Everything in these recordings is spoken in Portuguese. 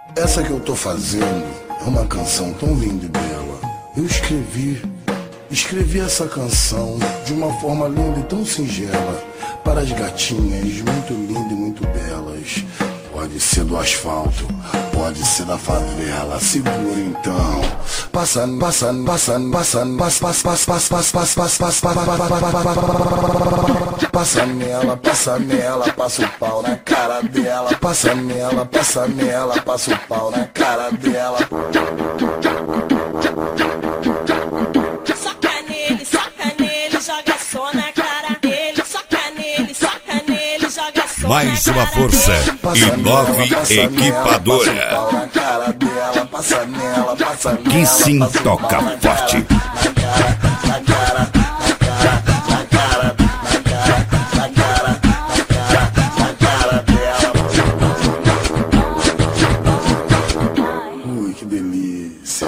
Essa que eu tô fazendo é uma canção tão linda e bela. Eu escrevi essa canção de uma forma linda e tão singela para as gatinhas muito lindas e muito belas. Pode ser do asfalto, pode ser da favela. Segura então. Passa nela, passa o pau na cara dela. Passa nela, passa o pau na cara dela. Soca nele, joga só na cara dele. Soca nele, joga só Mais na uma cara força dele. e 9 equipadora. Que sim toca forte. Ui, que delícia.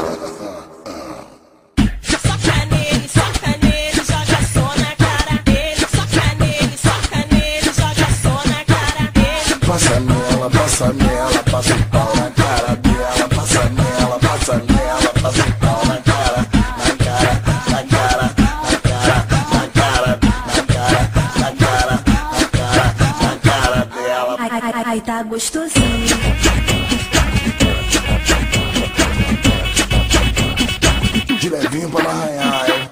Soca nele, joga só na cara dele. Soca nele, joga só na cara dele. Passa nela, passa o pau na cara dela. Passa nela, passa o pau na cara, na cara, na cara, na cara, na cara, na cara, na cara, na cara, na cara dela. Ai, tá gostosinho. De levinho pra não arranhar, hein?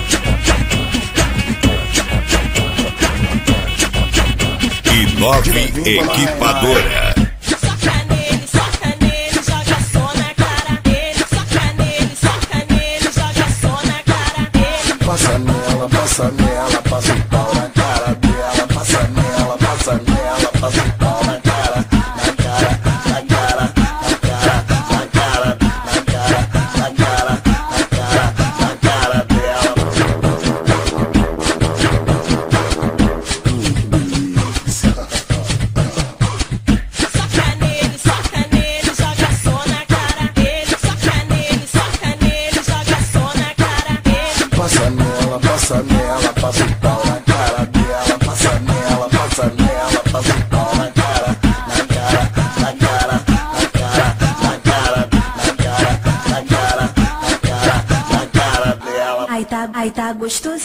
E 9 equipadora. Soca nele, joga só na cara dele. Soca nele, joga só na cara dele. Passa nela, passa o pau na cara dela. Passa nela, passa o pau na cara, na cara, na cara, na cara, na cara, na cara, na cara, na cara dela. Que delícia. Soca nele, joga só na cara dele. Soca nele, joga só na cara dele. Passa nela, passa o pau na cara dela. Passa nela, passa o pau na cara, na cara, na cara, na cara, na cara, na cara, na cara, na cara, na cara dela. Ai, tá gostosinho.